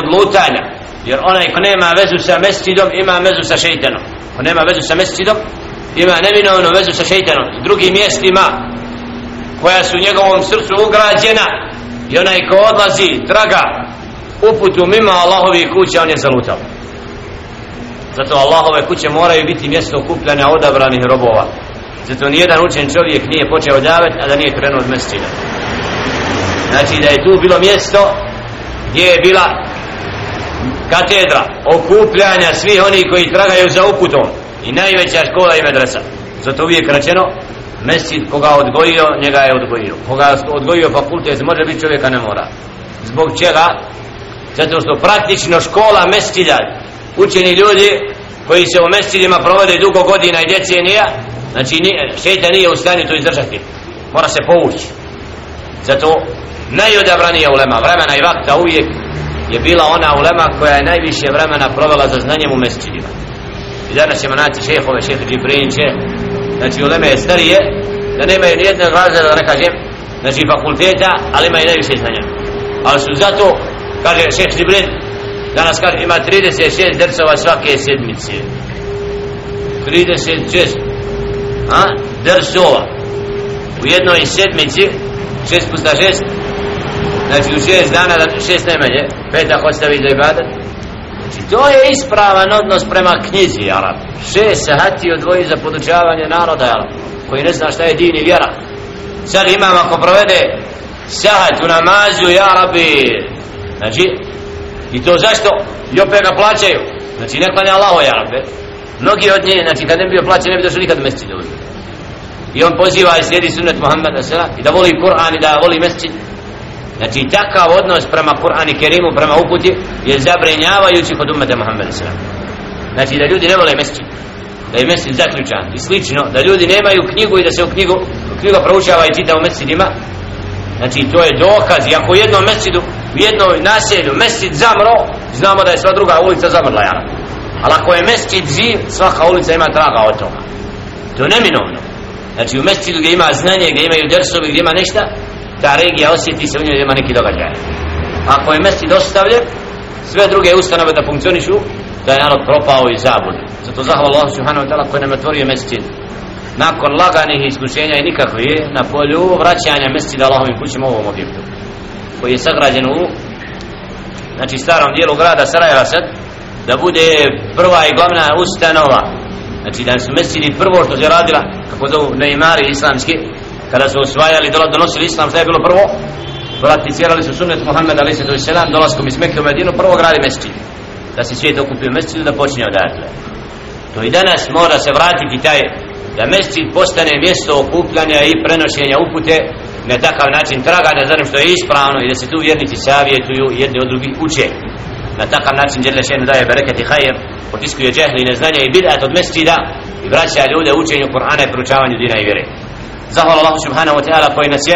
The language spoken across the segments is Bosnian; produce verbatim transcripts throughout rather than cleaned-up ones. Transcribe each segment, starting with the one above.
od lutanja, jer onaj ko nema vezu sa mesčidom ima vezu sa šejtanom, ko nema vezu sa mesčidom ima neminovnu vezu sa šejtanom i drugim mjestima koja su u njegovom srcu ugrađena, i onaj ko odlazi traga uputu mimo Allahovih kuća, on je zalutao. Zato Allahove kuće moraju biti mjesto okupljanja odabranih robova. Zato nijedan učen čovjek nije počeo davet, a da nije krenuo od mesčida. Znači da je tu bilo mjesto gdje je bila katedra okupljanja svih onih koji tragaju za uputom i najveća škola i medresa. Zato uvijek rečeno, mesčid koga odgojio, njega je odgojio. Koga odgojio fakultet, može biti, čovjeka ne mora. Zbog čega? Zato što praktično škola mesčida, učeni ljudi koji se u mesčidima provode dugo godina i decenija, znači šejtan nije u stanju to izdržati, mora se povući. Zato najodabranija ulema vremena i vakta uvijek je bila ona ulema koja je najviše vremena provela za znanjem u mesčidima. I danas ćemo naći šehove, šehe Džibrinče, znači uleme je starije, da nemaju nijednog razreda, da ne kažem, znači fakulteta, ali imaju najviše znanja. Ali su zato, kaže šehe Džibrin, danas kaže ima trideset šest dersova svake sedmice. trideset šest a dersova u jednoj sedmici, šest puta šest, znači u šest dana, šest najmanje, petak ostavi za ibadat. Znači to je ispravan odnos prema knjizi, Arab. Šest sahati odvoji za podučavanje naroda, Arab, koji ne zna šta je din i vjera. Sad imam, ako provede sahat u namazu, Arabi, znači, i to zašto? I opet ga plaćaju. Znači ne klanja Allaho, Arabe. Mnogi od njih, znači kad ne bi bio plaćen, ne bi došli nikad u mesčid. I on poziva i slijedi sunnet Muhammeda i da voli Kur'an i da voli mesčid. Znači takav odnos prema Kur'an i Kerimu, prema uputi, je zabrinjavajući kod ummeta Muhammeda. Znači da ljudi ne vole mesčid, da je mesčid zaključan i slično, da ljudi nemaju knjigu i da se u knjigu knjiga proučava i čita u mesčidima. Znači to je dokaz, i ako u jednom mesčidu, u jednom naselju mesčid zamro, znamo da je sva druga ulica zamrla, jara. Ali ako je mesčid živ, svaka ulica ima traga od toga. To je neminovno. Znači u mesčidu gdje ima znanje, gdje imaju dersovi, gdje ima nešto, ta regija osjeti se u njoj, ima neki događaj. Ako je mesčid ostavljen, sve druge ustanove da funkcionišu, da je narod propao i zabud. Zato zahvala Allah subhanahu wa ta'ala koji nam otvorio mesčid nakon laganih iskušenja i nikakvih, na polju vraćanja mesčida Allahovim kućima u ovom objektu, koji je sagrađen u, znači, starom dijelu grada Sarajeva sad, da bude prva i glavna ustanova. Znači da su mesčidi prvo što se radila, kako zovu neimari islamski, kada su osvajali, donosili islam, što je bilo prvo? Prakticirali su sunnet Muhammed alejhi selam dolaskom iz Mekke u Medinu, prvo gradi mesčid, da se svijet okupi u mesčidu, da počinje odatle. To i danas mora se vratiti taj, da mesčid postane mjesto okupljanja i prenošenja upute, na takav način traganja za onim što je ispravno i da se tu vjernici savjetuju jedni od drugih uče. Na takav način dželle šanu daje bereket i hajr, potiskuje džehl i neznanje i bid'at od mesčida i vraća ljude učenju Kur'ana i proučavanju dina i vjere. Zahvala Allahu subhanahu wa ta'ala koji nas je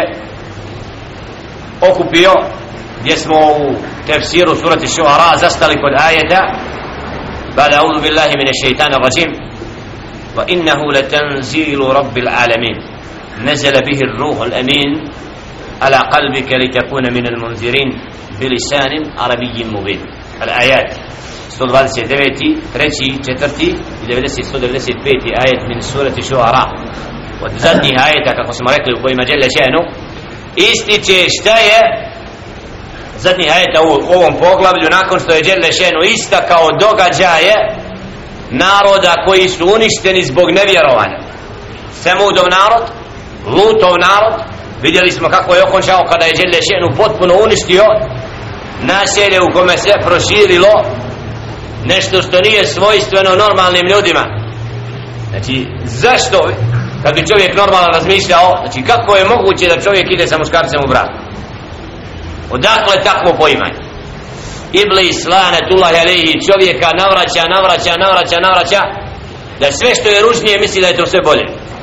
okupio, gdje smo u tefsiru surati Šuara zastali kod ajeta ba'da a'udhu billahi minash shaitanir rajim wa innahu latanzilu rabbil alamin nazala bihi ar-ruh al-amin ala qalbika litakuna min al-munzirin bilisanin arabiyyin mubin. Al-ayat sto dvadeset devet, treći, četvrti i devedeset, sto devedeset pet ajet min surati Šuara. Od zadnjih ajeta, kako smo rekli, u kojima dželle šanu ističe šta je zadnjih ajeta u ovom poglavlju, nakon što je dželle šanu istakao događaje naroda koji su uništeni zbog nevjerovanja. Semudov narod, Lutov narod, vidjeli smo kako je okončao kada je dželle šanu potpuno uništio naselje u kome se proširilo nešto što nije svojstveno normalnim ljudima. Znači, zašto, kad bi čovjek normalno razmišljao, znači kako je moguće da čovjek ide sa muškarcem u brak? Odakle takvo poimanje? Iblis, lanetullahi alejhi, čovjeka navraća, navraća, navraća, navraća, da sve što je ružnije misli da je to sve bolje.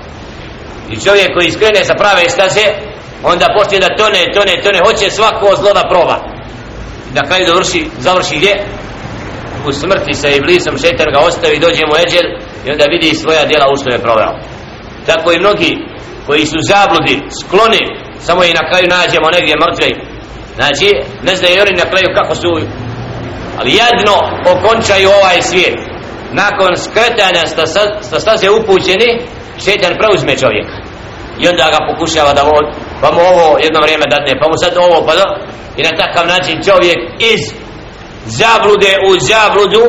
I čovjek koji iskrene sa prave staze, onda počne da tone, tone, tone, hoće svako zlo da proba. Na kraju dovrši, završi gdje? U smrti sa Iblisom, šejtan ga ostavi, dođe mu eđel i onda vidi svoja djela u što je proveo. Tako i mnogi koji su zabludi, skloni, samo i na kraju nađemo negdje mrtve. Znači, ne znaju oni na kraju kako su ali jedno okončaju ovaj svijet. Nakon skretanja sa staze upućeni, šejtan preuzme čovjeka i onda ga pokušava da vod, pa mu ovo jedno vrijeme dadne, pa mu sad ovo, pa da, i na takav način čovjek iz zablude u zabludu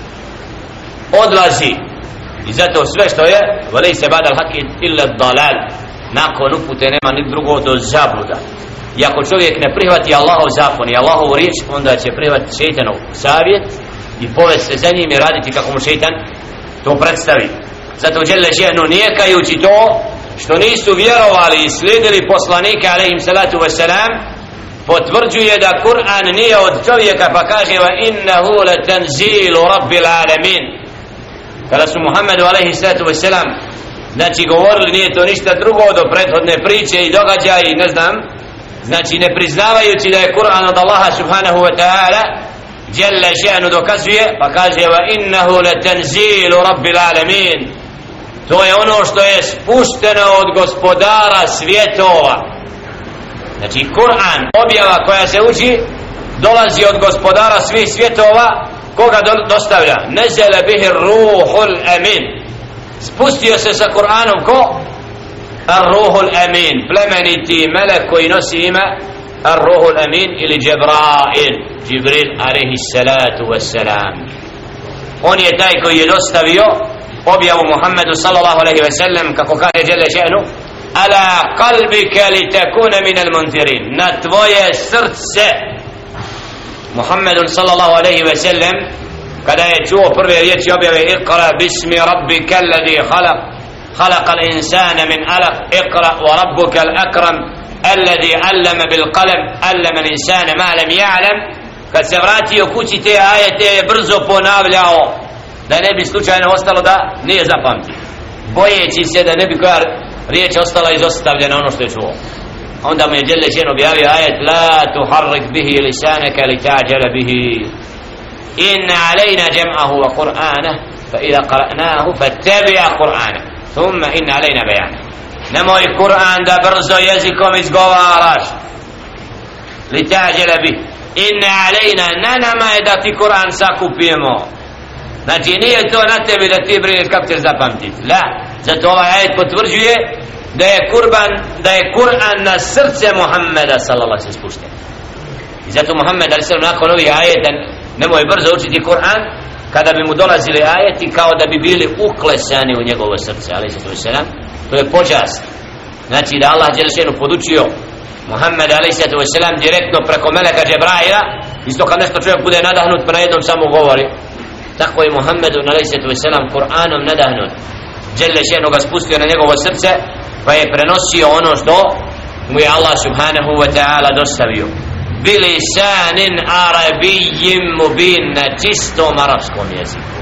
odlazi. I zato sve što je veli se badal haki illa dalal, nakon upute nema ni drugo do zabluda. I ako čovjek ne prihvati Allahov zakon i Allahovu riječ, onda će prihvatiti šejtanov savjet i povesti se za njim i raditi kako mu šejtan to predstavi. Zato dželle še'nu nijekajući to što nisu vjerovali i slijedili poslanike alejhim salatu vesselam, potvrđuje da Kur'an nije od čovjeka, pa kaže wa innahu latanzilu rabbil alamin. Kada su Muhammedu alejhi salatu vesselam znači govorili nije to ništa drugo do prethodne priče i događaja i ne znam, znači ne priznavajući da je Kur'an od Allaha subhanahu wa ta'ala, dželle še'nu dokazuje pa kaže wa innahu latanzilu rabbil alamin. To je ono što je spušteno od gospodara svjetova. Znači Kur'an, objava koja se uči, dolazi od gospodara svih svjetova. Koga do, dostavlja? Nezele bihi ruhul amin. Spustio se sa Kur'anom ko? Ar-ruhul amin, plemeniti melek koji nosi ime Ar-ruhul amin ili Džibrail, Džibril alejhi salatu wassalam. On je taj koji je dostavio objavu Muhammedu sallallahu alejhi ve sellem, kako kaže dželle še'nu, ala qalbika litakuna min al-munzirin, na tvoje srce. Muhammedun sallallahu alejhi ve sellem kada je čuo prve riječi objave iqra bismi rabbika alladhi khalaq khalaqa al-insana min alaq iqra wa rabbuka al-akram alladhi allama bil qalam allama al-insana ma lam ya'lam, kad se vratio kući te ajete je brzo ponavljao da ne bi slučajno ostalo da nije zapamtio, bojeći se da ne bi koja riječ ostala izostavljena ono što je čuo. Onda mu je dželle še'nu objavio ajet la tuharrik bihi lisanaka lita'jala bihi inna alejna jam'ahu wa qur'anah fa idha qara'nahu fattabi' qur'anah thumma inna alejna bayanah. Nemoj Kur'an da brzo jezikom izgovaraš, lita'jala bihi, inna alejna, na nama je da ti Kur'an sakupimo. Znači nije to na tebi da ti brineš kako ćeš zapamtiti, la. Zato ovaj ajet potvrđuje da je kurban, da je Kur'an na srce Muhammeda sallallahu alejhi ve sellem spušten. I zato Muhammed alejhi ve sellem nakon ovih ajeta nemoj brzo učiti Kur'an, kada bi mu dolazili ajeti kao da bi bili uklesani u njegovo srce alejhi ve sellem. To je počast. Znači da Allah dželle še'nu podučio Muhammed alejhi ve sellem direktno preko meleka Džibraila, isto kad nešto čovjek bude nadahnut pa na jednom samo govori. Tako je Muhammedu alejhi ve sellem Kur'anom nadahnut. Dželle še'nu ga spustio na njegovo srce, pa je prenosio ono što mu je Allah subhanahu wa ta'ala dostavio. Bilisanin arabijim mubin, na čistom arapskom jeziku.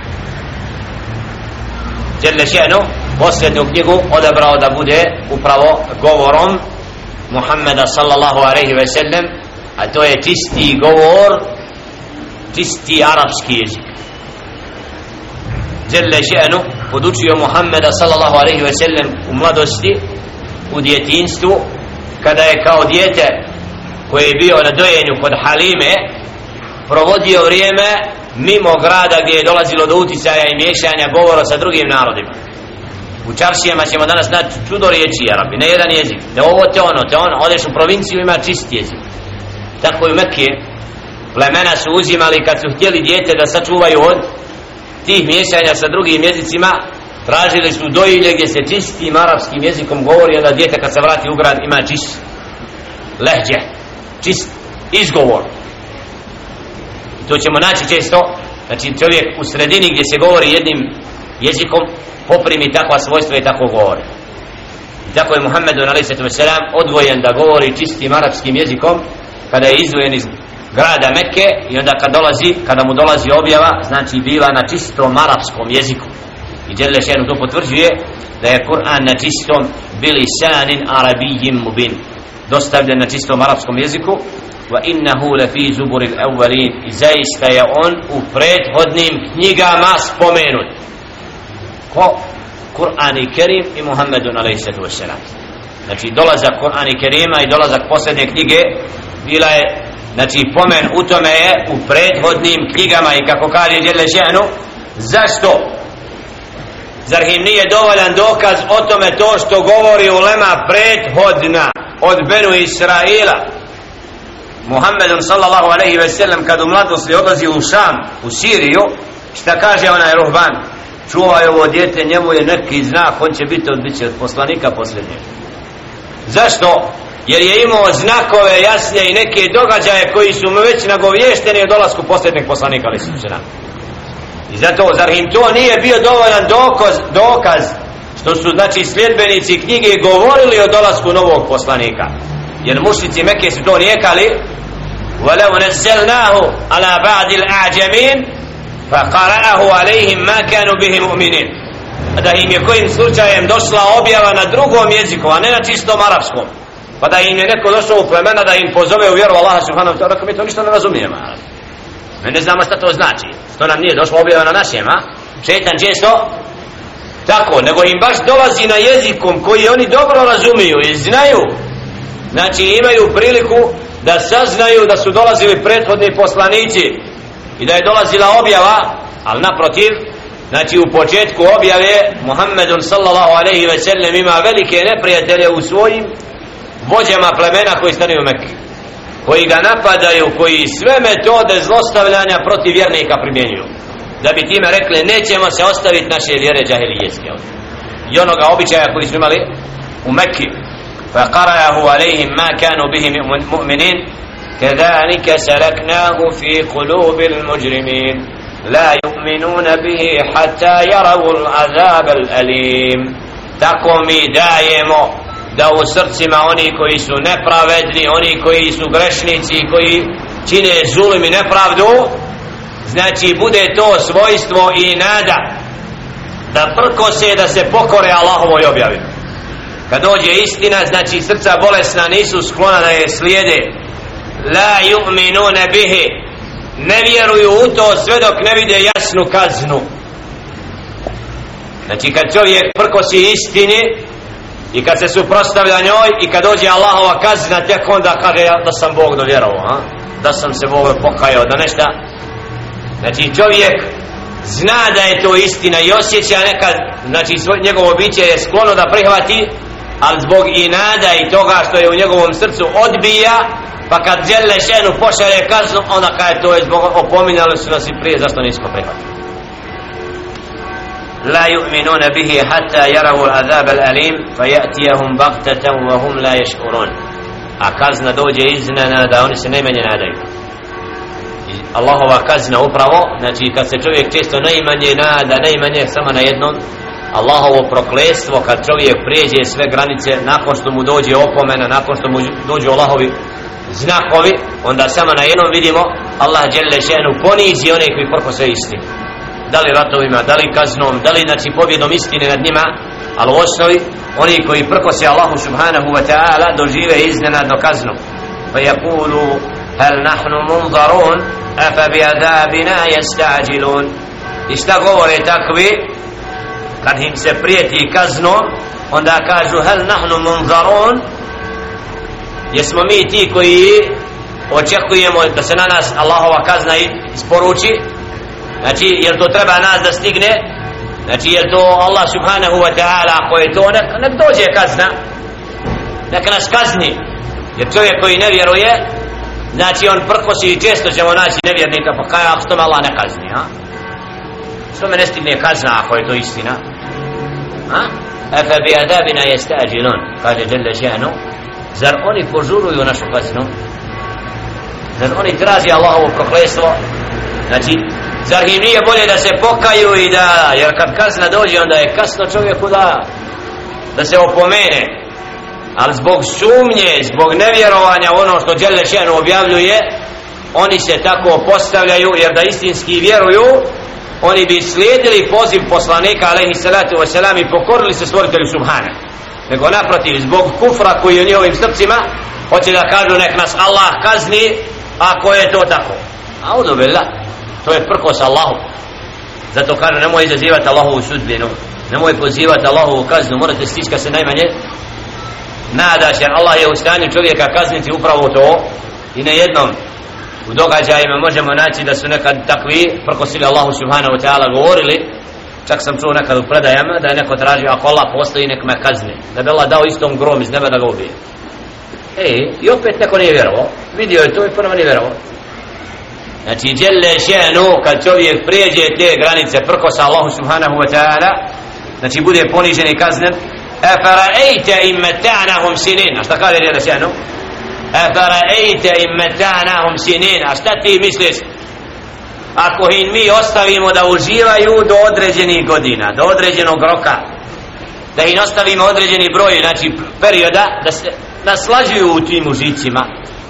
Dželle še'nu posljednju knjigu odabrao da bude upravo govorom Muhammeda sallallahu alejhi ve sellem, a to je čisti govor, čisti arapski jezik. Dželle še'nu podučio Muhammeda sallallahu alejhi ve sellem u mladosti, u djetinstvu, kada je kao dijete koji je bio na dojenju kod Halime provodio vrijeme mimo grada gdje je dolazilo do uticaja i miješanja govora sa drugim narodima. U čaršijama ćemo danas naći čudo riječi Arabi, ne jedan jezik, te ovo te ono, te ono, odeš u provinciju ima čist jezik. Tako i u Mekke plemena su uzimali kad su htjeli dijete da sačuvaju od tih miješanja sa drugim jezicima, tražili su dojilje gdje se čistim arapskim jezikom govori, onda dijete kad se vrati u grad ima čist lehđe, čist izgovor. I to ćemo naći često, znači čovjek u sredini gdje se govori jednim jezikom poprimi takva svojstva i tako govori. I tako je Muhammedu alejhi ve sellem odvojen da govori čistim arapskim jezikom kada je izdvojen iz grada Mekke, i onda kad dolazi, kada mu dolazi objava, znači biva na čistom arapskom jeziku. I dželle še'nu to potvrđuje da je Kur'an na čistom bilisanin arabijim mubin, dostavljen na čistom arapskom jeziku. Wa innahu lafi zuburil awwalin, i zaista je on u prethodnim knjigama spomenut. Ko? Kur'an i Kerim i Muhammedun alejhi ve sellem. Znači dolazak Kur'an i Kerima i dolazak posljednje knjige bila je znači pomen u tome je u prethodnim knjigama i kako kaže Đelle še'nu. Zašto? Zar im nije dovoljan dokaz o tome to što govori ulema prethodna od Benu Israila? Muhammedun sallallahu alaihi ve sellem kad u mladosti odlazi u Šam, u Siriju, šta kaže onaj ruhban? Čuvaj ovo dijete, njemu je neki znak, on će biti od, biti od poslanika posljednjeg. Zašto? Jer je imao znakove jasne i neke događaje koji su mu već nagovješteni o dolasku posljednjeg poslanika, ali su se nam. I zato, zar im to nije bio dovoljan dokaz, dokaz što su, znači, sljedbenici knjige govorili o dolasku novog poslanika? Jer mušnici Mekke su to nijekali. وَلَوْ نَزَّلْنَاهُ عَلَى بَعْدِ الْأَعْجَمِينَ فَقَرَأَهُ عَلَيْهِمْ مَا كَانُوا بِهِ مُؤْمِنِينَ. Da im je kojim slučajem došla objava na drugom jeziku, a ne na čistom arapskom, pa da im je neko došao u plemena da im pozove u vjeru Allaha subhanahu wa ta'ala, mi to ništa ne razumijemo. Mi ne znamo šta to znači, što nam nije došlo objava na našem, a? Šetan često tako, nego im baš dolazi na jezikom koji oni dobro razumiju i znaju. Znači imaju priliku da saznaju da su dolazili prethodni poslanici i da je dolazila objava, ali naprotiv, znači u početku objave Muhammedun sallallahu alaihi ve sellem ima velike neprijatelje u svojim vođama plemena koji stanuju u Mekke, koji ga napadaju, koji sve metode zlostavljanja protiv vjernika primjenjuju, da bi time rekli nećemo se ostaviti naše vjere džahilijetske i onoga običaja koji su imali u Mekki. فقرأه عليهم ما كانوا به مؤمنين كذلك سلكناه في قلوب المجرمين لا يؤمنون به حتى يروا العذاب الأليم. Tako mi dajemo da u srcima oni koji su nepravedni, oni koji su grešnici, koji čine zulum i nepravdu, znači bude to svojstvo i nada da prkose, da se pokore Allahovoj objavi. Kad dođe istina, znači srca bolesna nisu sklona da je slijede. La yu'minuna bihi, ne vjeruju u to sve dok ne vide jasnu kaznu. Znači kad čovjek prkosi istini i kad se suprotstavlja njoj i kad dođe Allahova kazna, tek onda kaže ja da sam Bog dovjerovao, da sam se Bog pokajao, da nešto. Znači čovjek zna da je to istina i osjeća nekad, znači svoj, njegovo biće je sklono da prihvati, ali zbog inada i toga što je u njegovom srcu odbija, pa kad Đelle še'nu pošalje kaznu, onda kaže to je zbog opominjali su nas i prije, zašto nismo prihvatili. La yu'minuna bihi hatta yarawu al-azab al-alim fayatiyahum baghtatan wa hum la yash'urun. A kazna dođe iznenada, oni se najmanje nadaju. Allahova kazna upravo, znači kad se čovjek često najmanje nada, najmanje samo na jednom, Allahovo prokletstvo kad čovjek prijeđe sve granice, nakon što mu dođe opomena, nakon što mu dođu Allahovi znakovi, onda samo na jednom vidimo Allah Đelle še'nu ponizi one koji prkose istinu. Da li ratovima, da li kaznom, da li znači pobjedom istine nad njima, ali u osnovi oni koji prkose Allahu subhanahu wa ta'ala dožive iznenadno kaznu. Pa yakulu hal nahnu munzarun afa bi adabina yasta'jilun. I šta govore takvi kad im se prijeti kaznom, onda kažu hal nahnu munzarun, jesmo mi ti koji očekujemo da se na nas Allahova kazna isporuči? Znači jel to treba nas da stigne? Znači jel to Allah subhanahu wa ta'ala, ako je to nek, nek dođe kazna, nek nas kazni. Jer čovjek koji ne vjeruje, znači on prkosi i često ćemo naći nevjernika, pa kaj ako što me Allah ne kazni, a? Što me ne stigne kazna ako je to istina? A? Efe bi adabina yasta'jilun, kaže Đelle še'nu, zar oni požuruju našu kaznu? Zar oni traži Allahovo prokletstvo? Znači, zar im nije bolje da se pokaju i da, jer kad kazna dođe onda je kasno čovjeku da da se opomene, ali zbog sumnje, zbog nevjerovanja u ono što Đelle še'nu objavljuje, oni se tako postavljaju, jer da istinski vjeruju oni bi slijedili poziv poslanika alejhi salatu vesselam i pokorili se stvoritelju subhana. Nego naprotiv, zbog kufra koji je u njihovim srcima, hoće da kažu nek nas Allah kazni ako je to tako. Audu billah, to je prkos Allahu. Zato kažu nemoj izazivati Allahovu sudbinu, nemoj pozivati Allahovu kaznu, morate stiska se najmanje nadaš, jer Allah je u stanju čovjeka kazniti upravo to i na jednom u događajima možemo naći da su nekad takvi prkosili Allahu subhanahu wa ta'ala govorili. Čak sam čuo nekad u predajama da je neko tražio ako Allah postoji nek me kazni, da bi Allah dao istom grom iz neba da ga ubije. Ej, i opet neko nije vjerovao, vidio je to i ponovno nije vjerovao. Znači dželle še'nu kad čovjek prijeđe te granice prkosa Allahu subhanahu wa ta'ala, znači bude ponižen i kaznen. Afara'ejte im meta'nahum sinin, a šta kaže dželle še'nu? Afara'ejte im meta'nahum sinin, a šta ti misliš ako im mi ostavimo da uživaju do određenih godina, do određenog roka, da im ostavimo određeni broj, znači perioda, da se naslađuju u tim užicima,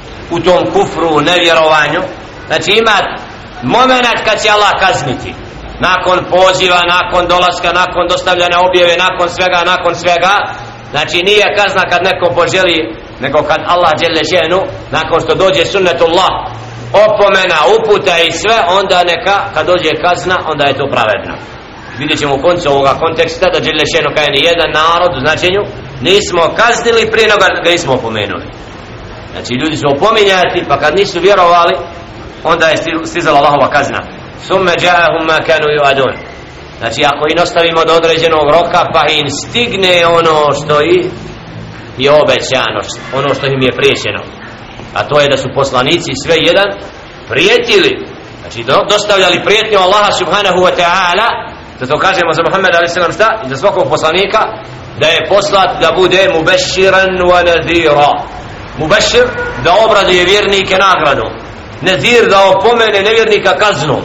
u tom kufru, nevjerovanju. Znači ima moment kad će Allah kazniti, nakon poziva, nakon dolaska, nakon dostavljanja objave, nakon svega, nakon svega. Znači nije kazna kad neko poželi, nego kad Allah dželle še'nu, nakon što dođe sunnetullah, opomena, uputa i sve, onda neka, kad dođe kazna, onda je to pravedno. Vidjet ćemo u koncu ovoga konteksta da dželle še'nu kaže ni jedan narod u značenju nismo kaznili prije nego ga nismo opomenuli. Znači ljudi su opominjati, pa kad nisu vjerovali, onda je stizala Allahova kazna. Summe ja'ahum ma kanu yu'adun. Znači ako im ostavimo do određenog roka, pa im stigne ono što i je obećano, ono što im je priječeno, a to je da su poslanici sve jedan prijetili, znači dostavljali prijetnju Allaha subhanahu wa ta'ala. Zato kažemo za Muhammeda alejhi selam šta? I za svakog poslanika da je poslat da bude mubashiran wa nadhira. Mubashir da obraduje vjernike nagradom, nadhir da opomene nevjernika kaznom.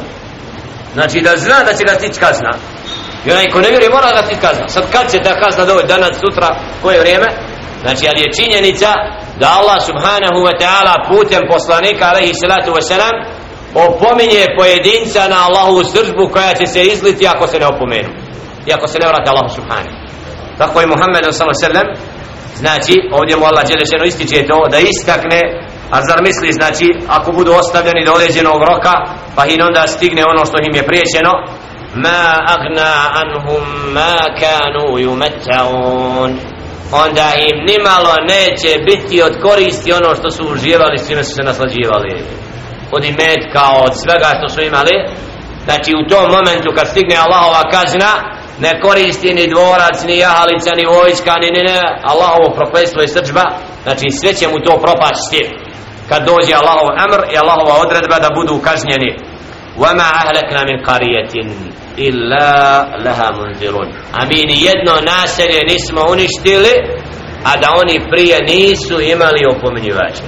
Znači da zna da će ga stići kazna. I onaj ko ne vjeruje mora da stići kazna. Sad kad će ta kazna doći, danas, sutra, koje vrijeme? Znači ali je činjenica da Allah subhanahu wa ta'ala putem poslanika alejhi salatu wa salam opominje pojedinca na Allahovu srdžbu koja će se izliti ako se ne opomenu i ako se ne vrate Allahu subhanahu. Tako je Muhammed sallallahu alejhi ve sellem, znači ovdje mu Allah dželle še'nu ističe to da istakne, a zar misli znači ako budu ostavljeni do određenog roka pa im onda stigne ono što im je priječeno, ma agna anhum ma kanu yumatta'un, onda im nimalo neće biti od koristi ono što su uživali, s čime su se naslađivali, od imetka, od svega što su imali. Znači u tom momentu kad stigne Allahova kazna ne koristi ni dvorac, ni jahalica, ni vojska, ni ne, ne, Allahovo prokletstvo i srdžba, znači sve će mu to propasti kad dođe Allahov amr i Allahova odredba da budu kažnjeni. وَمَا أَهْلَكْنَا مِنْ قَرِيَةٍ إِلَّا لَهَا مُنْذِرُونَ. A mi ni jedno naselje nismo uništili, a da oni prije nisu imali opominjivače.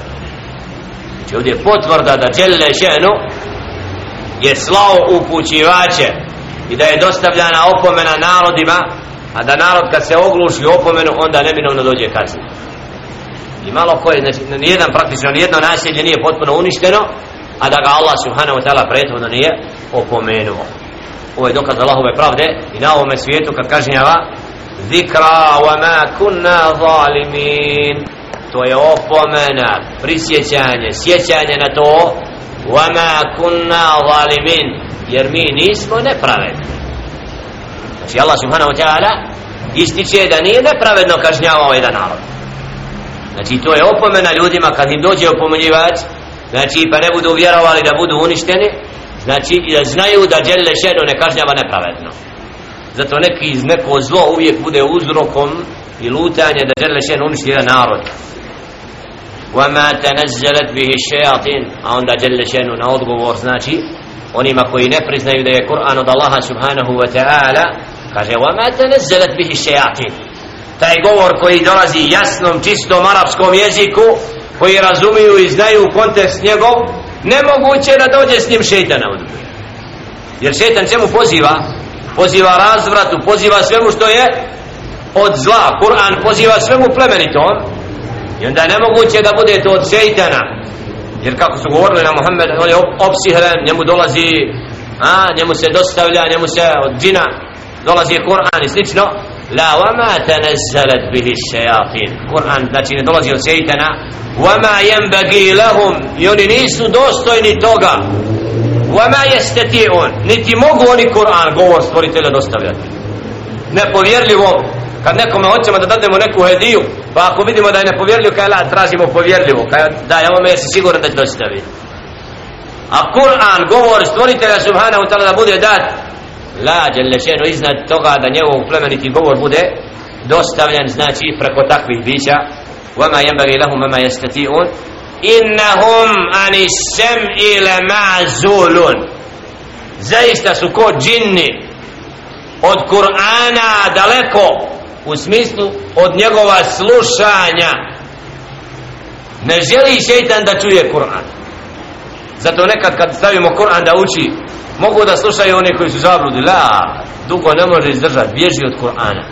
Znači ovdje je potvrda da dželle še'nu je slao upućivače i da je dostavljana opomena narodima, a da narod kad se ogluši opomenu onda neminovno dođe kazna. I malo koje, znači nijedan praktično nijedno naselje nije potpuno uništeno, a da ga Allah subhanahu wa ta'ala prethodno nije opomenuo. Ovo je dokaz Allahove pravde i na ovome svijetu kad kažnjava zikra wa ma kunna zalimin, to je opomena, prisjećanje, sjećanje na to, wa ma kunna zalimin, jer mi nismo nepravedni. Znači Allah subhanahu wa ta'ala ističe da nije nepravedno kažnjavao jedan narod. Znači to je opomena ljudima kad im dođe opomenjivač, znači pa ne budu vjerovali da budu uništeni, znači da znaju da dželle še'nu ne kažnjava nepravedno. Zato neki iz neko zlo uvijek bude uzrokom i lutanje da dželle še'nu uništi jedan narod. وَمَا تَنَزَّلَتْ بِهِ الشَّيَاطِينُ. A onda dželle še'nu na odgovor, znači onima koji ne priznaju da je Kur'an od Allaha subhanahu wa ta'ala, kaže وَمَا تَنَزَّلَتْ بِهِ الشَّيَاطِينُ. Taj govor koji dolazi jasnom, čistom arapskom jeziku, koji razumiju i znaju kontekst njegov, nemoguće da dođe s njim šejtana od Boga. Jer šejtan čemu poziva? Poziva razvratu, poziva svemu što je od zla. Kur'an poziva svemu plemenitom. I onda je nemoguće da bude to od šejtana. Jer kako su govorili na Muhammed, on je opsihren, njemu dolazi, a, njemu se dostavlja, njemu se od džina dolazi Kur'an i slično. La wama tanazzalat bihi shayatin. Kur'an znači ne dolazi od šejtana. Wama yanbaghi lahum, i oni nisu dostojni toga. Wama yastati'un, niti mogu oni Kur'an, govor stvoritelja, dostavljati. Nepovjerljivo, kad nekome hoćemo da dadnemo neku hediju, pa ako vidimo da je nepovjerljivo, kaj la tražimo povjerljivo, kaj da je ovome jesi siguran da će dostaviti. a Kur'an, govor stvoritelja subhanahu wa ta'ala da bude dat la djelešenu iznad toga da njegov plemeniti govor bude dostavljen, znači preko takvih bića وَمَا يَنْبَغِي لَهُمْ وَمَا يَسْتَطِيعُونَ إِنَّهُمْ عَنِ السَّمْعِ لَمَعْزُولُونَ zaista su ko džinni od Kur'ana daleko, u smislu od njegova slušanja. Ne želi šejtan da čuje Kur'an, zato nekad kad stavimo Kur'an da uči, mogu da slušaju oni koji su zabludi, la, dugo ne može izdržati, bježi od Kur'ana.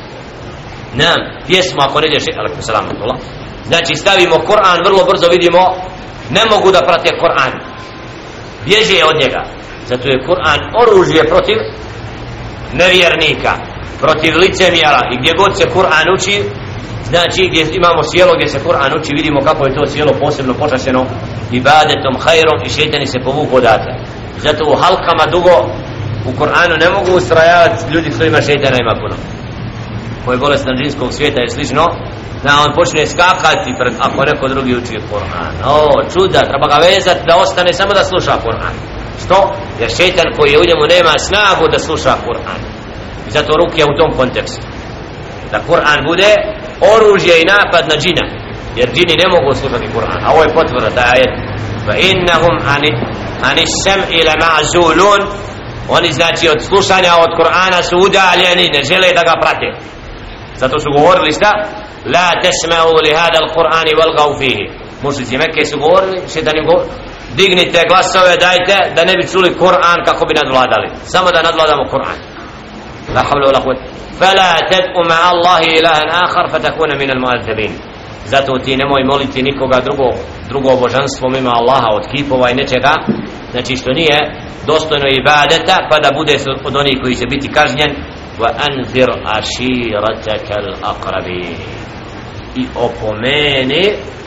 Nam, pjesmu ako ne ideš, alaikum salam, znači stavimo Kur'an, vrlo brzo vidimo, ne mogu da prate Kur'an, bježe od njega. Zato je Kur'an oružje protiv nevjernika, protiv licemjera, i gdje god se Kur'an uči, znači gdje imamo sjelo gdje se Kur'an uči, vidimo kako je to sjelo posebno počašeno ibadetom, hajrom, i šejtani se povuku odatle. Zato u halkama dugo u Kur'anu ne mogu ustrajavati ljudi s kojima šejtana ima puno, koji je bolestan džinskog svijeta i slično, da on počne skakati pred, ako neko drugi uči Kur'an. O, čuda, treba ga vezati da ostane samo da sluša Kur'an. Što? Jer šejtan koji je u njemu nema snagu da sluša Kur'an. I zato rukija u tom kontekstu, da Kur'an bude oružje i napad na džina, jer džini ne mogu slušati Kur'an. A ovo je potvrda taj ajet, fa innahum ani sam'i lama'zulun, oni znači od slušanja od Kur'ana su udaljeni, ne žele da ga prate. Zato su govorili šta? La tasma'u li hada al-Qur'ani walghaw fihi. Mušrici Mekke su govorili, šejtan im govori, dignite glasove, dajte da ne bi čuli Kur'an kako bi nadvladali, samo da nadvladamo Kur'an. La havla wala quwwata fala tad'u ma'a Allahi ilahan akhar fatakuna min al-mu'azzabin. Zato ti nemoj moliti nikoga drugog, drugo božanstvo mimo Allaha od kipova i nečega, znači što nije dostojno ibadeta, pa da bude od onih koji će biti kažnjen. Wa anzir ashirataka al-aqrabin, i opomeni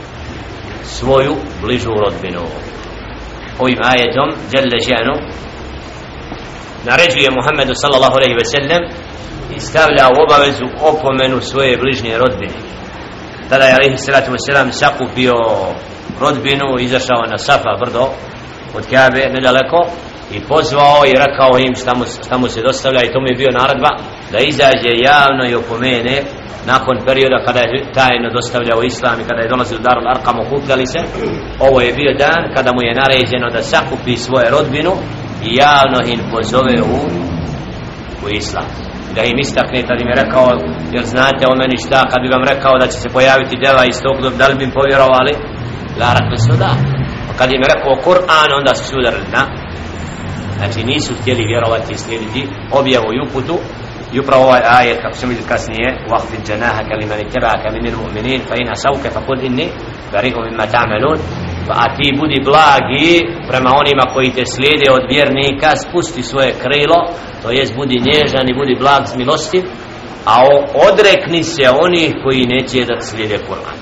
svoju bližu rodbinu. Ovim ajetom dželle šanu naređuje Muhammedu sallallahu alejhi ve sellem i stavlja u obavezu opomenu svoje bližnje rodbine. Tada je alejhi salatu vesselam sakupio rodbinu, izašao na Safa brdo od Kabe nedaleko i pozvao i rekao im šta mu, šta mu se dostavlja, i to mi je bio naredba da izađe javno i opomene nakon perioda kada je tajno dostavljao islam i kada je dolazio u Darul Arqam, okupljali se. Ovo je bio dan kada mu je naređeno da sakupi svoje rodbinu i javno im pozove u, u islam, da im istakne. Tad im je rekao, jer znate o meni šta, kad bi vam rekao da će se pojaviti deva iz tog doba, da li bi im povjerovali? La, rekli su da. Kad im je rekao Kur'an, onda su se udarili na, znači nisu htjeli vjerovati i slijediti objavu i uputu. I upravo ovaj ajet, kako ćemo vidjeti kasnije, waqfid janahaka liman ittaba'aka minal mu'minin fa in asawka faqul inni bari'un mimma ta'malun. Pa ti budi blagi prema onima koji te slijede od vjernika, spusti svoje krilo, to jest budi nježan i budi blag s milostiv, a odrekni se onih koji neće da slijede Kur'an.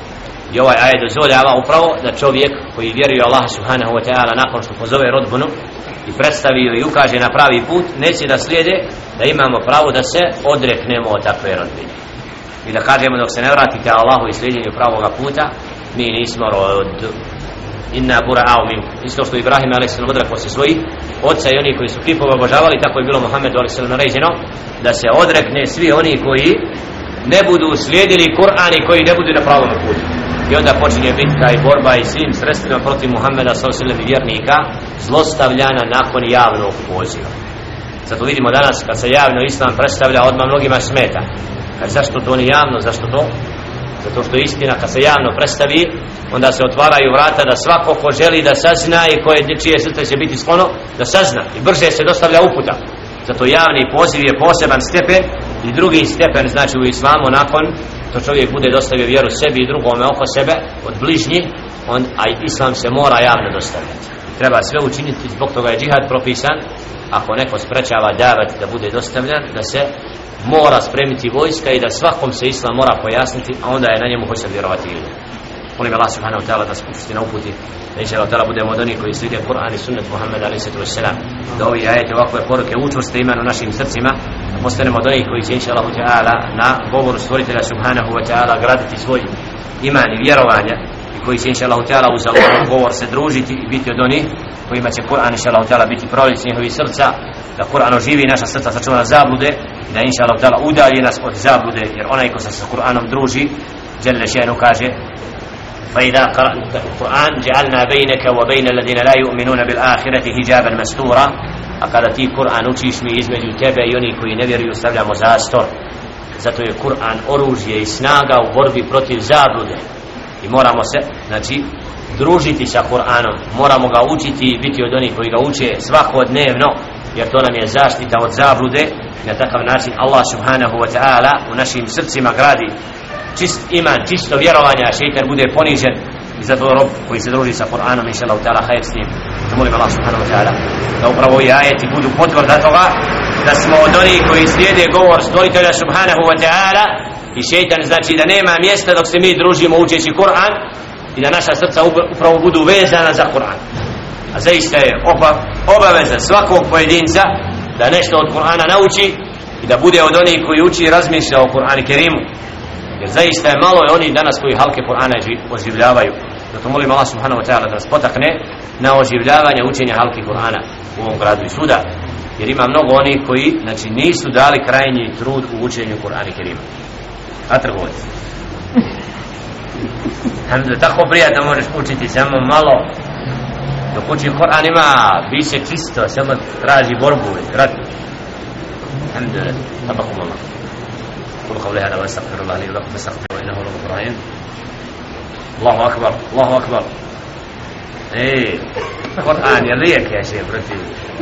I ovaj ajet dozvoljava upravo da čovjek koji vjeruje Allah subhanahu wa ta'ala, nakon što pozove rodbinu i predstavi i ukaže na pravi put, neće da slijede, da imamo pravo da se odreknemo od takve rodbine i da kažemo dok se ne vratite Allahu i slijedjenju pravoga puta, mi nismo rod. Inna bura'u minkum. Isto što Ibrahim alejhi selam odrekao se svojih oca i oni koji su kipove obožavali, tako je bilo Muhammedu alejhi selam naređeno da se odrekne svi oni koji ne budu slijedili Kur'an i koji ne budu na pravom putu. I onda počinje bitka i borba i svim sredstvima protiv Muhammeda sallallahu alejhi ve sellem i vjernika, zlostavljana nakon javnog poziva. Zato vidimo danas kad se javno islam predstavlja, odmah mnogima smeta. Kad zašto to nije javno, zašto to? Zato što istina kad se javno predstavi, onda se otvaraju vrata da svako ko želi da sazna i koje čije srce će biti sklono da sazna i brže se dostavlja uputa. Zato javni poziv je poseban stepen i drugi stepen, znači u islamu nakon to čovjek bude dostavio vjeru sebi i drugome oko sebe od bližnjih, on, a islam se mora javno dostavljati. Treba sve učiniti, zbog toga je džihad propisan. Ako neko sprečava davet da bude dostavljan, da se mora spremiti vojska i da svakom se islam mora pojasniti, a onda je na njemu hoće vjerovati ljudi. Molim Allah subhanahu wa ta'ala da spusti na uputi, da inša Allah ta'ala budemo od onih koji slijede Kur'an i sunnet Muhammeda alejhi salatu vesselam, da ovi ajeti ovakve poruke učvrste imenu našim srcima, da postanemo od onih koji će inša Allah ta'ala na govoru stvoritelja subhanahu wa ta'ala graditi svoj iman i vjerovanje i koji će inša Allah ta'ala uz Allahov govor se družiti i biti od onih kojima će Kur'an inša Allah ta'ala biti prolic njihovih srca, da Kur'an oživi naša srca, sačuva nas zablude i da inša Allah ta'ala udalji nas od zablude, jer onaj ko se sa Kur'anom druži, Jelle še'nu kaže فإذا قرأت القرآن جعلنا بينك وبين الذين لا يؤمنون بالآخرة حجابا مستورا. A kada ti Kur'an učiš, mi između tebe i oni koji ne vjeruju stavljamo zastor. Zato je Kur'an oružje i snaga u borbi protiv zablude i moramo se, znači, družiti sa Kur'anom, moramo ga učiti i biti od onih koji ga uče svakodnevno, jer to nam je zaštita od zablude. Na takav način Allah subhanahu wa ta'ala u našim srcima gradi čist iman, čisto vjerovanje, a šeitan bude ponižen. I zato rob koji se druži sa Kur'anom, inša Allah ta'ala, hajr s njim. To molim Allah subhanahu wa ta'ala da upravo i ajeti budu potvrda toga da smo od onih koji slijede govor stvoritelja subhanahu wa ta'ala. I šeitan znači da nema mjesta dok se mi družimo učeći Kur'an i da naša srca upravo budu vezana za Kur'an. A zaista je oba, obaveza svakog pojedinca da nešto od Kur'ana nauči i da bude od onih koji uči i razmišlja o Kur'anu Kerimu. Jer zaista je malo je oni danas koji halke Kur'ana oživljavaju. Zato molim Allah subhanahu wa ta'ala da nas potakne na oživljavanje učenja halke Kur'ana u ovom gradu i svuda. Jer ima mnogo onih koji, znači, nisu dali krajnji trud u učenju Kur'ana Kerima. A trgovac. Hamza, tako prijatno možeš učiti samo malo. Dok uči Kur'an ima biće čisto, samo traži borbu i rad. Hamza, tabakum Allah. قل قولي هذا واستغفر الله لي ولكم فاستغفروه انه هو الغفور الرحيم. الله اكبر الله اكبر. ايه القران يريك يا شيخ برتي.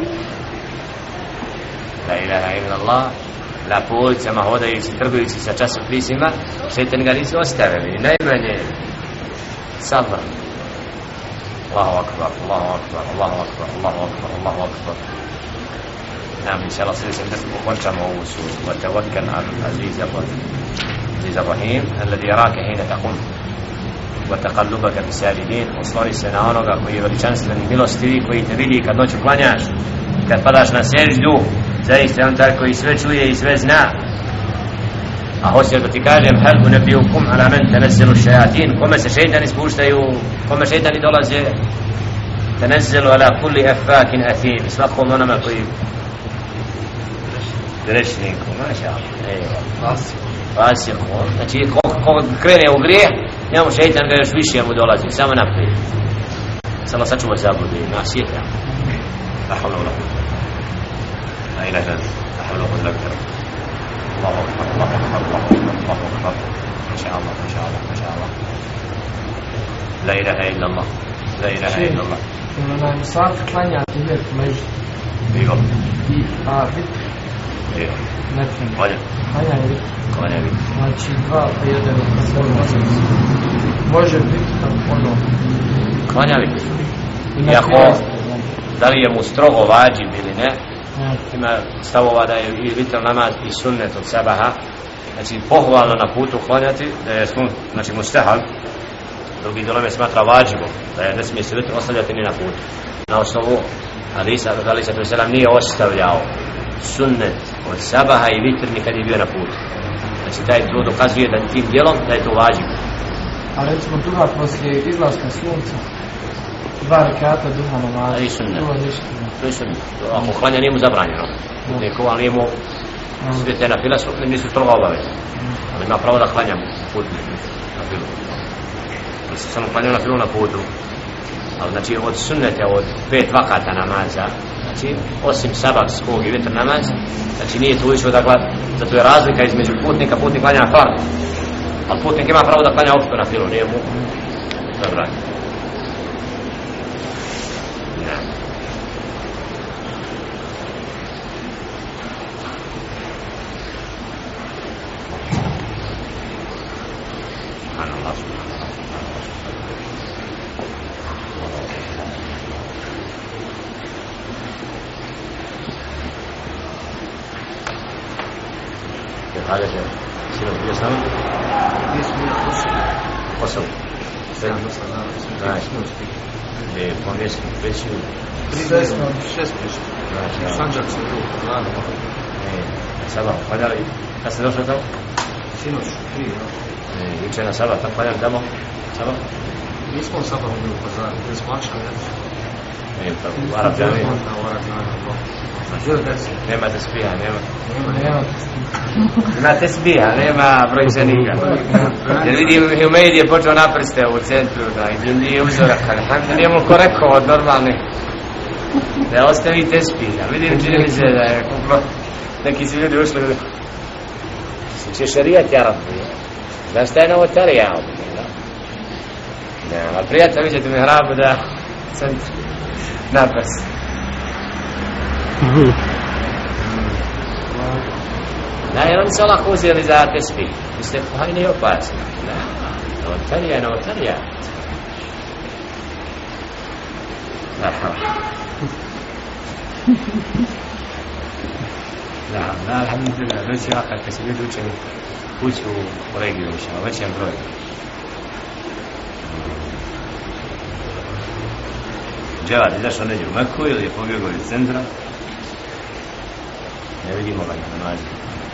لا اله الا الله. La polica, ma hodajući, trgujući sa časopisima, šeitan ga nisu ostavili, najmanje sabr. Allahu akbar, Allahu akbar, Allahu akbar, Allahu akbar, Allahu akbar. نعم إن شاء الله سلسلة درس مقنشة موسو وتوكل على العزيز العزيز الرحيم الذي يراك حين تقوم وتقلبك في الساجدين وصلي سنانوga koji je veličanstven i milostivi, koji te vidi kad noću klanjaš, kad padaš na seždu. Zaista je on taj koji sve čuje i sve zna. A hoće da ti kažem hel unabbiukum ala man tanazzalu shayatin, kome se šejtani spuštaju, kome šejtani dolaze. Tanazzalu ala kulli affakin athim, svakom onome koji grešniku, maša Allah, fasiku, znači ko krene u grijeh, njemu šeitan ga još više mu dolazi, samo naprijed. Samo sačuva zablude i nasijeta. La havla wala quwwata la ilaha illa Allah, la havla wala quwwata. Allahu akbar, Allahu akbar, Allahu akbar, Allahu akbar. Masha Allah, masha Allah, masha Allah. La ilaha illa Allah, la ilaha illa Allah. Na musaf klanja ime među. Bigo. I a bit. Bigo. Nekim. Klanja. Klanja je. Klanja je. Znači dva pa jedan na svoj mjesec. Može biti tako ono. Klanja je. Iako, da li je mu strogo vađib ili ne, ima stavova da je i vitr namaz i sunnet od sabaha, znači pohvalno na putu klanjati, da je znači mustahab. Drugi dolome smatra vađibom, da je ne smije se vitr ostavljati ni na putu. Na osnovu hadisa ali se selam nije ostavljao sunnet od sabaha i vitr nikad je bio na putu. Znači taj to dokazuje da tim djelom da je to vađib. A recimo duha poslije izlaska sunca, dva rekata duha namaza. To je sunnet. To je sunnet. Ako klanja nije mu zabranjeno. Neko, ali nije mu sve te na fila nisu stroga obaveze. Ali ima pravo da klanja putnik na filu. Ali se samo klanjao na filu na putu. Ali znači od sunnete, od pet vakata namaza, znači osim sabahskog i vitr namaz, znači nije tu išlo da gleda, zato je razlika između putnika, putnik klanja na fard, ali putnik ima pravo da klanja opšto na filu, nije mu zabranjeno. Ne. هذا شيء شنو بدي اسمع؟ اسمه قصو Sedam osam je pomjeski veći šest šest Sanđak se tu lano Sabah padali kad ste došli tamo? sinoć tri jučer na Sabah tako padali tamo Sabah? Nismo u Sabahu bili u Pazaru, bili smo akšan, ja? Nije tako, u Arab džami. U Arab džami. Nema tesbija, nema. Nema Ima tesbija, nema brojčanika. Jer vidim Humeid je počeo naprste u centru, da je uzorak, alhamdulillah, nije mu ko rekao od normalnih. Da ostavi tesbija, vidim čini mi se da je kupno, neki su ljudi ušli, će šarijat Arabi. Znaš šta je novotarija ovdje, da? Ne, ali prijatelj, vidite mi hrabu da centru naprste. Da, jer oni se lako uzeli za tesbih. Mislite, hajde je opasno. Da, novotarija je novotarija. Da, da, alhamdulillah, već je ovakav kad se ljudi učeni kuću u regiju više, većem broju. Dževad izašao neđe u Meku ili je pobjegao iz centra. Ne vidimo ga na namazi.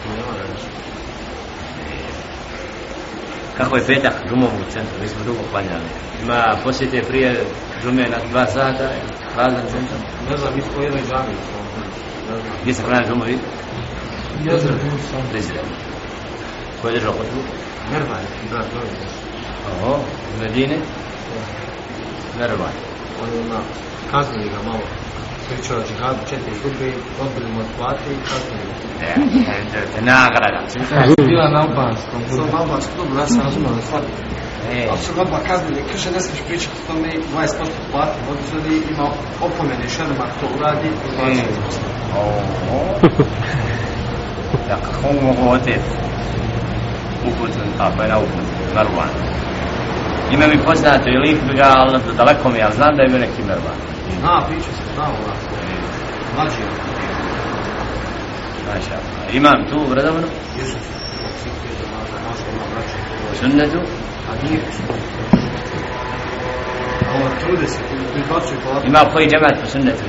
Kako je petak, džumom u centru, mi smo dugo klanjali. Ima posjete prije džume na dva sata, prazan centar. Ne znam, mi smo jednoj džami. Gdje se klanjali džumovi? Jezre Musa. Prizre. Ko je držao hotbu? Mervaj, brat Novi. Oho, u Medine? Mervaj. On ima kaznili ga malo. Pričao o džihadu, četiri hudbe, odbili mu od plate i kaznili ga. Ne, te nagrada. Bila na albanskom. Sam na albanskom, dobro, ja sam razumio da shvatim. Ali su ga odmah kaznili, kaže ne smiješ pričati o tome, dvadeset posto plati, oduzeli, ima opomene, šerma to uradi, dvadeset posto. Oho. Da, kako mogu oteti? Uputun, ako je na uput, Marwan. Ime mi poznato i lik bi ga, ali daleko mi, ali znam da je neki Marwan. Zna, priča se, zna u vas. Mlađi je. Maša, imam tu redovno? Jesu. Možda ima braća. U sunnetu? A nije u sunnetu. Ovo trude se, izbacuju polako. Ima koji džemat po sunnetu?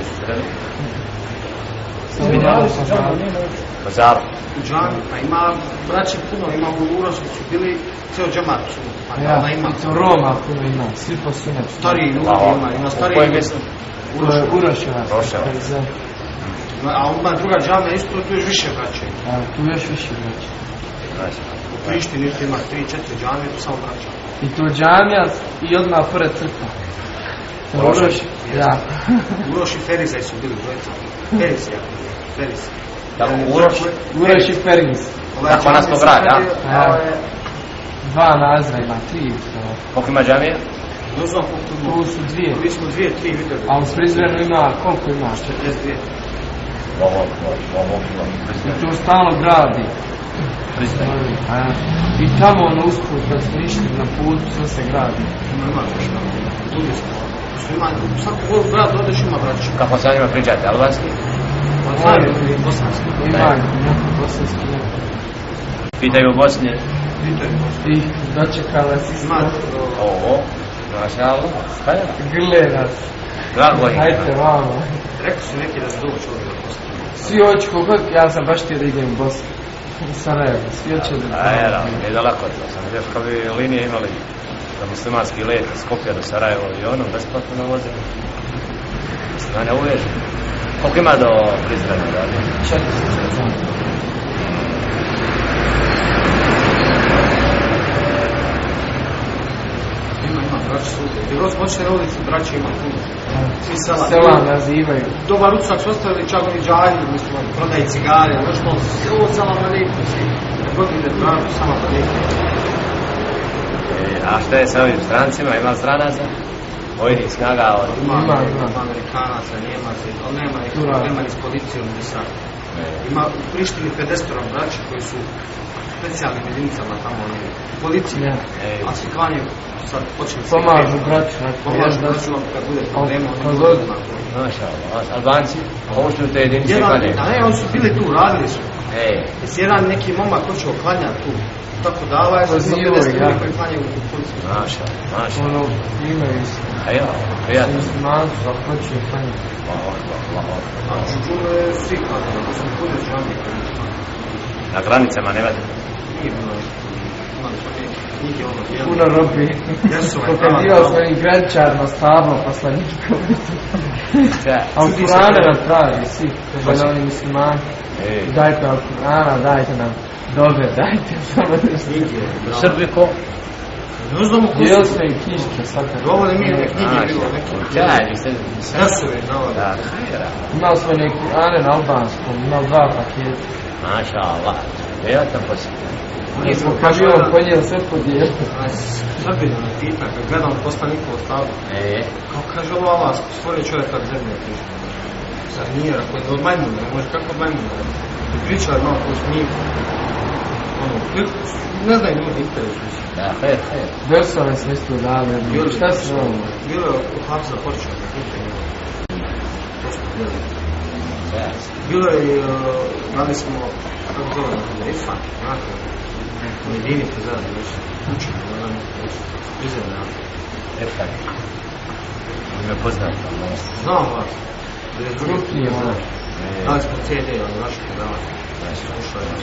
Pazaru. U džami, pa ima braće puno, ima u Urošiću, bili ceo džemat u sunnetu. Pa Ja, ima. i to Roma puno ima, svi po sunetu. Stariji ljudi ima, ima stariji. U kojem mjestu? Uroševa. Uroševa. A ima druga džamija, isto tu još više braće. A, tu još više braće. U Prištini ima tri, četiri džamije, tu samo braća. I to džamija i odmah pored crkva. Uroš, ja. Uroš i Ferizaj su bili dvojica. Ferizaj, Ferizaj. Tako Uroš? Uroš i Ferizaj. Tako nas to brat, da? Dva nazva ima, tri. Koliko ima džamija? Ne znam koliko ima. Tu su dvije. Mi smo dvije, tri vidjeli. A u Prizrenu ima, koliko ima? četrdeset dvije. Ovo, ovo, ovo, I to stalno gradi. Prizrenu. I tamo ono usput, kad smo išli na putu, sve se gradi. Ima nešto. Tu gdje smo. Ima, svako koji grad odeš ima braća. Kako sa njima pričate, albanski? Bosanski. Ima neko bosanski. Pitaju u Bosni. Pitaju u Bosni. I dočekala si Ima. Ovo, maša Allah, staja. Grle nas. Drago je. Hajte vamo. Rekli su neki da se dugo čuli u Bosni. Svi hoću kogod, ja sam baš htio da idem u Bosnu. U Sarajevo, svi hoće da... A je, da, nije daleko to. Sam vidio kao bi linije imali za muslimanski let iz Skopja do Sarajeva i ono, besplatno navozili. Mislim, da ne uvežu. Koliko ima do Prizrena, da li? Četiri. Ima, ima, braći su uvijek. Gdje god počne na ulici, braći ima puno. Svi sela. Sela nazivaju. Dobar rucak su ostavili čak oni džalji, mislim, prodaj cigare, ono što, ovo sama maniku, svi. Kad god ide braću, sama maniku. A šta je sa ovim strancima? Ima stranaca? Vojnih snaga od... Ima, Ima, ima, ima. Amerikanaca, Njemaca, ali nema ih, Tura. nema ni s policijom, ni sa. Ima u Prištini pedeset braća koji su specijalnim jedinicama tamo, oni, policija. Ja. Ej. A svi klanjaju, sad počeli se... Pomažu braću. Pomažu braću, kad bude problema, oni Kad budu god. odmah. Maša Allah, Albanci, ovo što te jedinice Jedan, klanje. a ne, oni su bili tu, radili su. Ej, Jesi jedan neki momak počeo klanjati tu, tako dava je se Pozivaju, pedeset ljudi ja. koji klanjaju u policiju. maša, maša. Ono, imaju se. A ja, prijatno. Muslimanci, a hoće klanjati. Allahu akbar, Allahu akbar. A čučume svi klanjaju, to su puno džami koji su klanjaju. Na granicama nemate. Nije bilo. imali smo neke knjige, ono, bijeli. Puno robi. Jesu, Pokazivao sam im graničarno stablo poslaničko. A u Kur'ane nam traži, svi, kada oni muslimani. Dajte nam Kur'ana, dajte nam dobe, dajte samo da knjige. Srbiko. Ne znamo ko Dijeli su. smo i knjižke, sad kad... Govore mi neke knjige bilo, neke. Ja, niste... Srsuve, davali. Da, Imali smo neki Kur'ane na albanskom, imali dva paketa. maša Allah. Ja tam posjetim. Mi smo kažemo ponijeli sve podijeliti. Srbina me pita, kad gledam poslanikovu stavbu. E, Kako kaže ovo Allah, stvorio čovjeka od zemlje križa. Zar nije, ako je od majmuna, ne može kako od majmuna. I pričali malo koju snimku. Ono, ne znaju ljudi interesu. da, fair, fair. Versove smo isto dali. Šta se ovo? Bilo je od Hafza počeo, na pitanju. To smo gledali. Yes. Bilo je, dali smo, kako zove, na Ifan, znate, u Medini pozadnje već učinu, ona mi već izredna. Eto. On me poznate. Znam vas, da je drugi Krupnije, ono, E, dali smo C D, ali naše predavanje. Znači, Slušao je.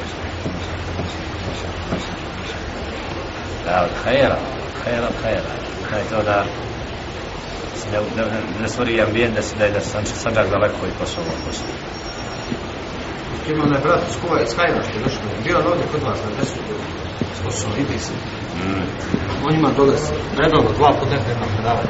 da, od hajera, hajera, hajera. Znači to da se ne, ne, ne stvori ambijent da se da je da sam sada daleko i posao u poslu. Ima onaj brat iz Kuva, iz Hajna što je došao. Bio on ovdje kod vas na desu godina. S Kosovo, vidi se. Mm. On ima dole se. Redovno, dva put neprema predavanja.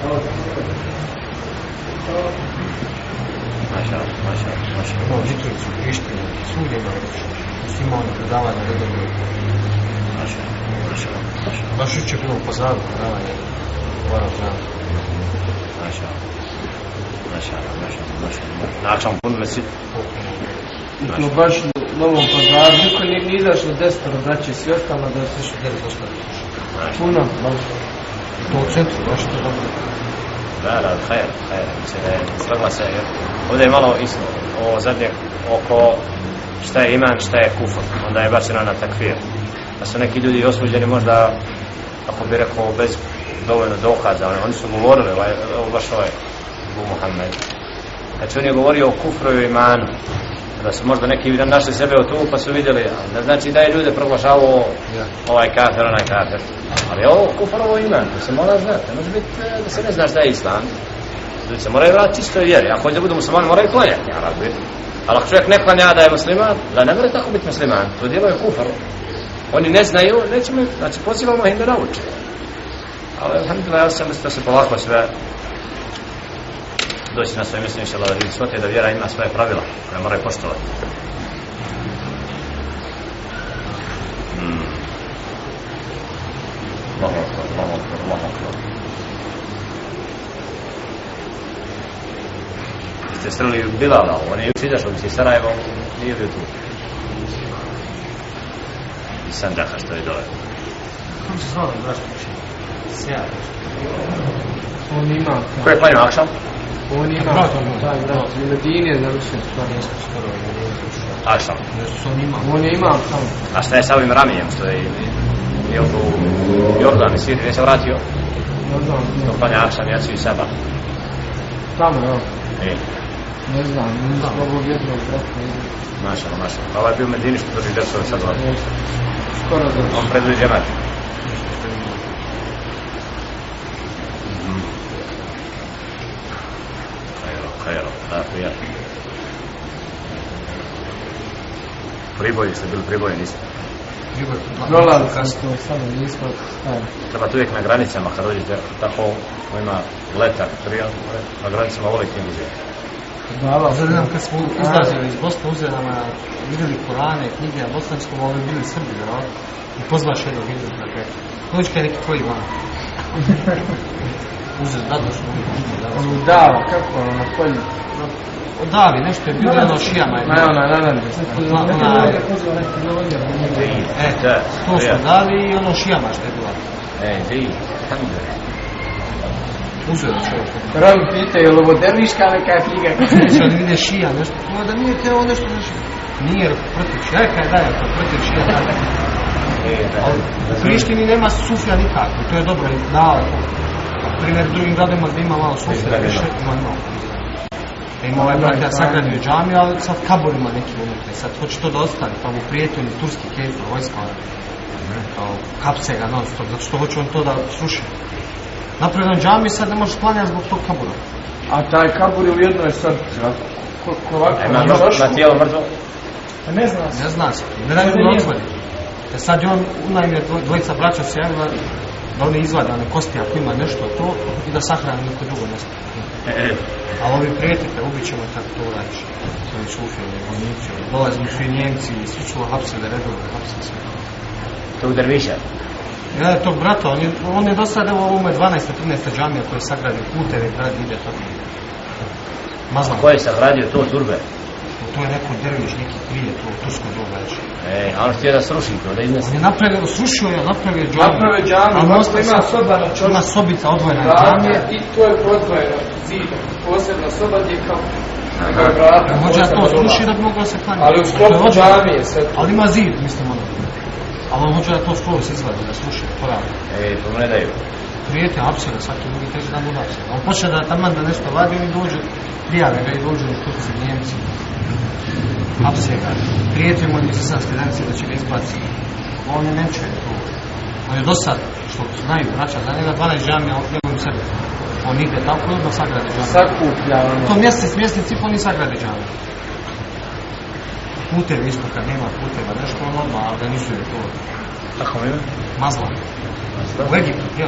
Maša, maša, maša. Ima u Žitovicu, u Prištini, svugdje ima došao. Ima ono predavanja redovno. Maša, maša, maša. Baš juče bilo u Pozadu predavanje. Moram znati. Maša, maša, maša, maša. Načam pun mesi. No baš u Novom Pazaru, niko nije ni izašlo desetoro braće, svi ostalo da se Više gdje dosta. puno. To u centru, baš to dobro. Da, da, hajer, hajer. Mislim da je slagla se. Jer ovdje je malo isto. Ovo zadnje oko šta je iman, šta je kufr. Onda je bačeno na takfir. Da su neki ljudi osuđeni možda, ako bi rekao, bez dovoljno dokaza. Oni su govorili, ovo baš ovaj Abu Muhammed. Znači on je govorio o kufru i imanu. Da su možda neki našli sebe u tu pa su vidjeli, ali ne znači da je ljude proglašavao ovaj kafir, onaj kafir. Ali ovo kufar, ovo iman, to se mora znati. Ne može biti da se ne zna šta je islam. Ljudi se moraju vratiti čistoj vjeri. Ako hoće da budu muslimani, moraju klanjati. Ali ako čovjek ne klanja da je musliman, da ne mora tako biti musliman. To djelo je kufar. Oni ne znaju, nećemo, znači pozivamo im da nauče. Ali alhamdulillah, ja sam mislio da se polako sve doći na svoje mišljenje, da ljudi shvate da vjera ima svoje pravila koje moraju poštovati. Hmm. Allahu akbar, Allahu akbar, Allahu akbar. Vi ste streli Bilala, on je juče izašao iz Sarajeva, nije bio tu. Iz Sandžaka što je dole. Kako se zvao naš kući? Sjaj. On ima. Ko je klanio akšam? On ima. Taj brat, u Medini je završen stvarno. Akšam. On je imao tamo. A šta je sa ovim Ramijem što je bio u Jordan i Siriji, gdje se vratio? Ne znam. To klanja akšam, jaciju i seba. Tamo, evo. E, Ne znam, nisam ovog jednog brata. mašala, mašala. Ovo je bio u Medini što drži desove sad vlada. Skoro da. On predvodi džemat. Hajero, hajero, da, prijatno. Priboji ste bili priboji, niste? Prolazili sam to samo, nismo stavili. Treba tu uvijek na granicama, kad dođete tako, ima letak, trijal, na granicama voli knjigu uzeti. Dala. Zato nam kad smo izlazili iz Bosne, uzeli nama, vidjeli Korane, knjige na bosanskom, ali bili Srbi, vjerojatno. I pozvaš jednog vidjeti, dakle, dođi kaj neki koji van. Uzeli, dadno što uvijek knjige, da. Ono dava, kako ono, na polju. Od Davi, nešto je bilo jedno šijama. Na, ona, na, na, na. E, to smo Davi i ono šijama što je bilo. E, di, alhamdulillah. Uzeli čovjek. Rami pita, je li ovo derviška neka knjiga? Neće li vide šija, nešto, to da nije teo nešto nešto. Nije protiv šija, kaj daje to, protiv šija, daje. U Prištini nema sufija nikako, to je dobro, da, na primjer, u drugim gradima gdje ima malo sufija, više ima malo. Ima ovaj brat, ja sagradio džamiju, ali sad kaborima neki unutra, sad hoće to da ostane, pa mu prijatelji, turski kejfer, vojska, Hapse ga non stop, zato što hoće on to da sruši. Napravio jedan džami, sad ne možeš klanjati zbog tog kabura. A taj kabur je u jednoj sobi, ko ovako? Na tijelo mrtvo? Ne zna se. Ne zna se, ne da ne otvori. E sad je on, unajme dvojica braća se javila da oni izvade one kosti ako ima nešto to i da sahrani neko drugo mjesto. A ovi prijetite, ubit ćemo tako to urađeš. Svoji sufili, vojnici, dolazim svi Njemci, svi su hapsili redove, hapsili sve. To u derviša? Ja je tog brata, on je, on je do sada, evo ovome dvanaesta trinaesta džamija koji je sagradio puteve, grad ide tako. Mazlan. Ko je sagradio to turbe? To je neko derviš, neki prije, to u tursko doba još. E, a on htio da sruši to, da iznese. On je napravio, srušio je, napravio džamiju. Napravio džamiju, ali ima soba na čošku. Ima sobica odvojena džamije. I to je podvojeno zidom. Posebna soba gdje je kao... Može da to sruši da bi moglo se klanjati. Ali u sklopu džamije sve to. Ali ima zid, mislim ono. Ali on hoće da to skoro se izvadi, da sluši, da poradi. E, to mu ne daju. Prijete, hapsile, svaki drugi teži dan u hapsile. On počne da taman da nešto vadi, oni dođu, prijave ga i dođu u Turci, Njemci. Hapsile ga. Prijete mu iz islamske granice da će ga izbaciti. On je neće to. On je do sad, što znaju, vraća za njega dvanaest džamija, on njegovim sebi. On ide tako i odmah sagrade džamiju. Sakuplja. To mjesec, mjeseci, oni sagrade džamiju. Putevi isto, kad nema puteva, nešto on odmah organizuje to. Kako ima? Mazlan. U Egiptu, jel?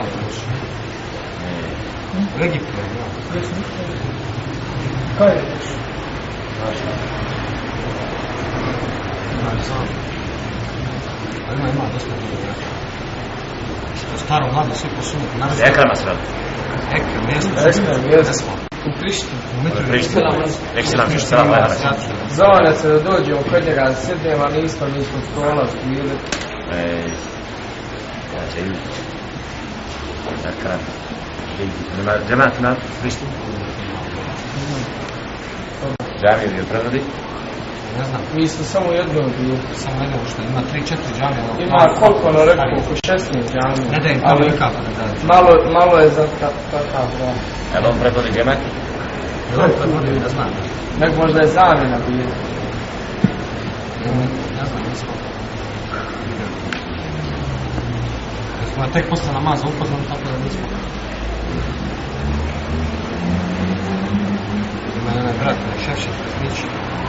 U Egiptu, jel? Kaj je to? Ali ima, ima, dosta dobro. Što staro, mlado, svi posunuti. Ekrema sredi. Ekrem, mjesto. Ekrem, mjesto. U Prištini. U Prištini. Ekselam, selam, lehara. Zovane se da dođemo kod njega, sjednem, a nismo, nismo stola, bili. Eee, ja će ići. Ekrem. Nema džemat na Prištini? Džamiju bio prevodi? Ne znam. Mi smo samo jedno bili. Samo jedno što ima tri četiri džamija. Ima koliko ono rekao, oko šesnaest džamija. Ne da im tamo nikako ne da. Malo, malo je za takav rad. Jel on prevodi džemat? Jel on prevodi, ne znam. Nek možda je zamjena bila. Ne znam, nismo. Jer smo tek posle namaza upoznali, tako da nismo. Ima jedan brat, Ševšek, Niči.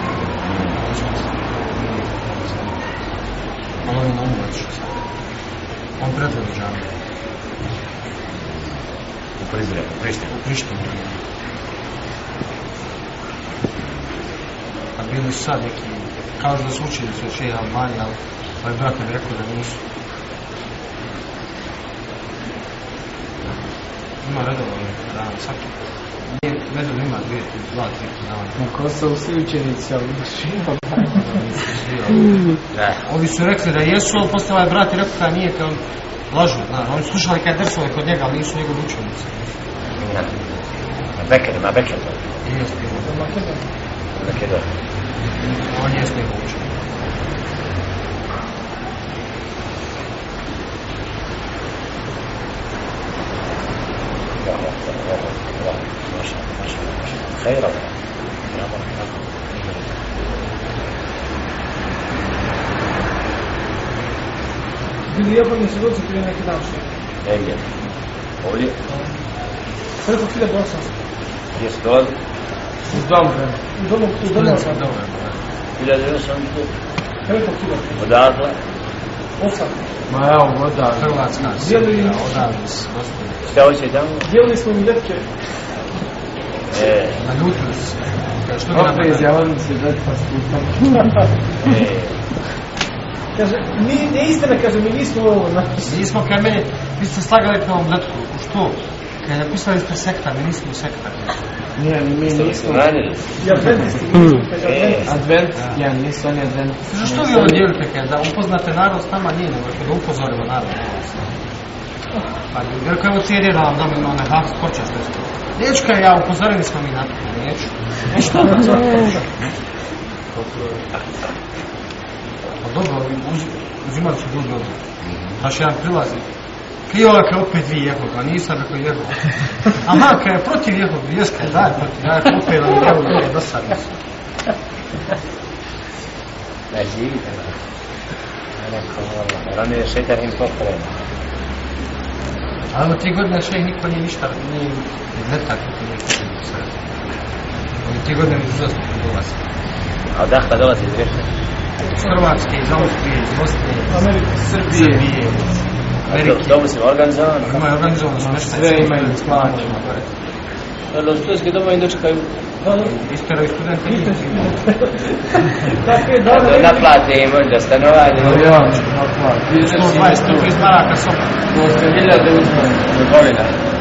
Malo je na umač. On predvodi džamiju. U Prizre, u Prištini. U Prištini. A bili su sad neki, kažu da su učili su šeha Albani, ali ovaj brat mi rekao da nisu. Ima redova dan, svaki. Nije, redova ima dvije, dva, tri predavanja. Na Kosovu svi učenici, ali šeha Albani. Ovi su rekli da jesu, ali posle ovaj brat je rekao da nije, kao lažu, znaš. Oni su slušali kada je drsove kod njega, ali nisu njegovi učenici. Na Beker, ima Beker to. Nije spio. Na Makedon. Na Makedon. On je njegov učenik. خيرا Bili jebani svjedoci prije neki dan što? Negdje. Ovdje? Preko hiljadu osamsto. Gdje se dolazi? Iz Domre. U domu, u domu sam. hiljadu osamsto. Preko hiljadu. Odakle? Osam. Ma evo, voda. Hrvatska. Dijeli... Odavde s gospodine. Šta hoće tamo? Dijelili smo im ljepke. E. Naljutili se. Što bi Opet nam... izjavili se da pa stupan. E. Kaže, mi, ne istina, kaže, mi nismo ovo, znači. Nismo kaj meni, vi ste slagali na ovom letku, u što? Kaj napisali ste sekta, mi nismo sekta. Nije, mi nismo. Ranili? I adventisti, kaže, adventisti. Advent, ja, nisu oni adventisti. Zašto vi ovo dijelite, kaj da upoznate narod s nama nije, nego kada upozorimo narod. Pa, jer kao cijeli da vam dam ima onaj hak, počeš nešto. Neću kaj ja, upozorili smo mi na to, neću. Ništa. Pa dobro, uz, uzimali su ljudi ovdje. Baš jedan prilazi. Krivola kaj opet vi Jehova, nisam rekao Jehova. Aha, kaj je protiv Jehova, jes kaj daj protiv, ja je opet vam Jehova, kaj dosadno su. Ne živite. Jer on je šeitan im pokrema. Ali ono tri godine še niko nije ništa, nije netaknuti nikada do sada. Oni tri godine mi uzastupno dolazi. A odakle dolazi iz Rijeke? Iz Hrvatske, iz Austrije, iz Bosne, iz Srbije. Amerike. Domu si organizovan? Imaju organizovano su nešto. Sve imaju plaćeno. Ali u studentski domu im dočekaju? Isteraju studente nije. Naplate im možda stanovanje. Ja, naplate. sto dvadeset maraka soba. To ste hiljade uzmano.